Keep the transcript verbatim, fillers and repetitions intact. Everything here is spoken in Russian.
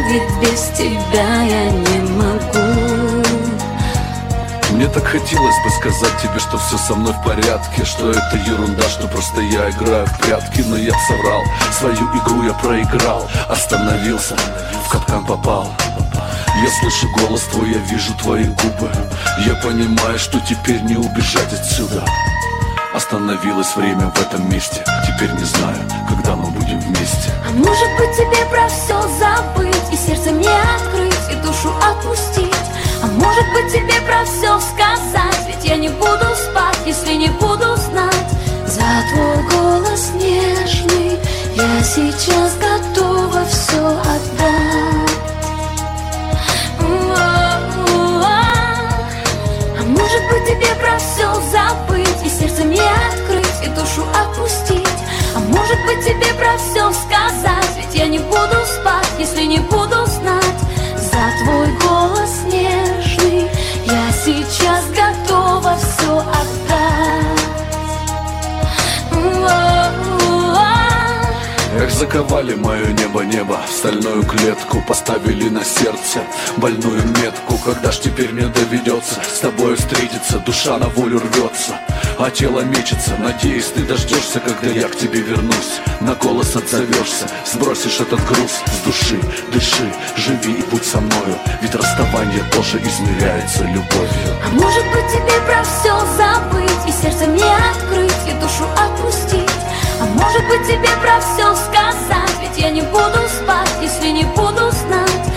ведь без тебя я не могу. Мне так хотелось бы сказать тебе, что все со мной в порядке, что это ерунда, что просто я играю в прятки. Но я соврал, свою игру я проиграл, остановился, в капкан попал. Я слышу голос твой, я вижу твои губы. Я понимаю, что теперь не убежать отсюда. Остановилось время в этом месте. Теперь не знаю, когда мы будем вместе. А может быть тебе про все забыть, и сердце мне открыть, и душу отпустить. А может быть тебе про все сказать, ведь я не буду спать, если не буду знать. За твой голос нежный я сейчас готова все отдать. А может быть тебе про все забыть, и сердце мне открыть, и душу отпустить. А может быть тебе про все сказать, ведь я не буду спать, если не буду знать. За твой голос нежный я сейчас готова все отдать. Эх, заковали мое небо-небо в стальную клетку, поставили на сердце больную метку. Когда ж теперь мне доведется с тобой встретиться? Душа на волю рвется, а тело мечется. Надеюсь, ты дождешься, когда я к тебе вернусь. На голос отзовешься, сбросишь этот груз с души. Дыши, живи и будь со мною, ведь расставание тоже измеряется любовью. А может быть тебе про все забыть, и сердце мне открыть, и душу отпустить. А может быть тебе про все сказать, ведь я не буду спать, если не буду знать.